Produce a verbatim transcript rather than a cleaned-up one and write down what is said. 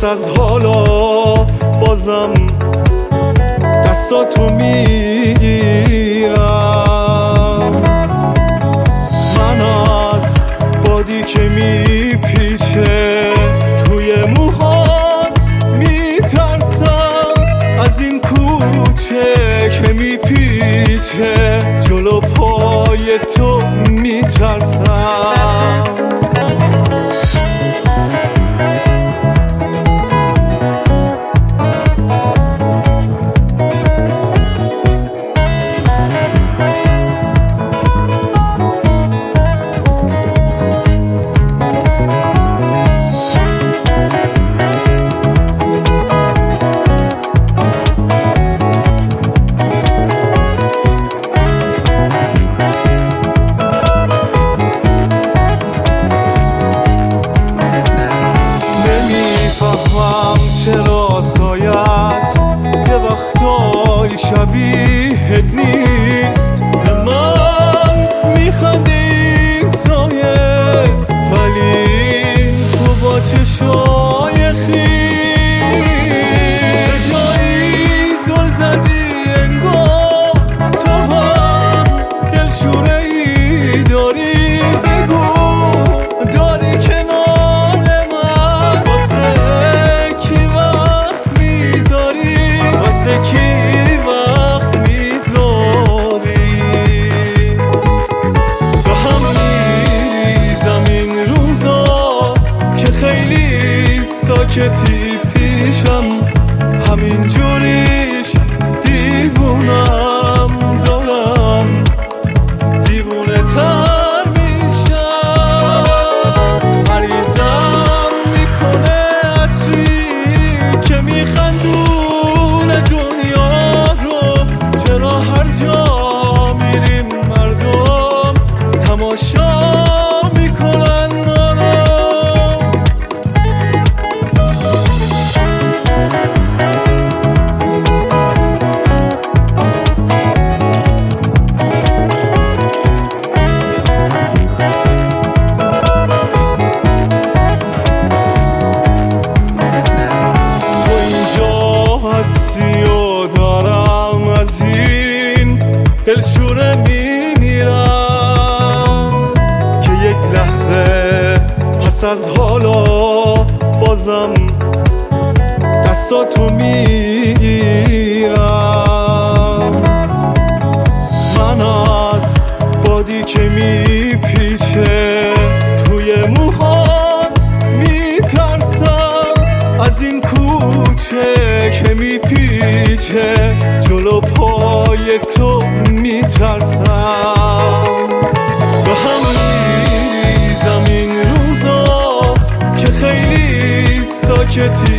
از حالا بازم دستاتو میگیرم. من از بادی که میپیچه توی موهات میترسم، از این کوچه که میپیچه جلو پای تو میترسم. چرا سایت یه وقتای شبیهت نیست، به من میخنده این سایه ولی تو با چشای خیس جایی زل زدی انگار تو هم دلشوره ای داری، بگو داری کنار من واسه کی وقت میذاری. به هم میریزم این روزا که خیلی ساکتی پیشم، همین جوریش دیوونم دارم، دیوونه تر میشم. مریضم میکنه عطری که میخندونه دنیا رو، چرا هر جا میریم مردم تماشا میکنن ما رو. تو اینجا هستی و دارم از این دلشوره میمیرم که یک لحظه پس از حالا بازم دستاتو میگیرم. من از بادی که میپیچه توی موهات میترسم، از این کوچه که میپیچه جلو پای تو میترسم. به هم میریزم این روزا که خیلی ساکتی